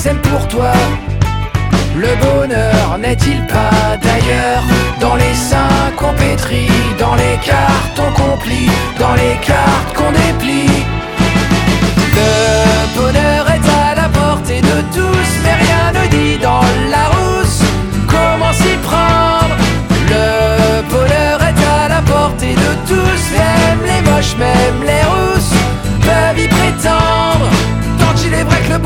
scène pour toi. Le bonheur n'est-il pas d'ailleurs? Dans les seins qu'on pétrit, dans les cartons qu'on plie, dans les cartes qu'on déplie.